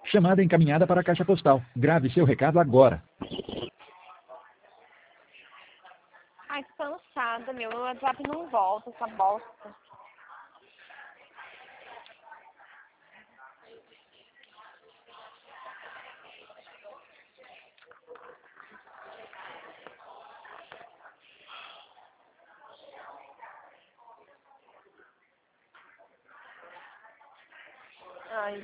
Chamada encaminhada para a caixa postal. Grave seu recado agora. Ai, tô cansada, meu WhatsApp não volta, essa bosta. Ai,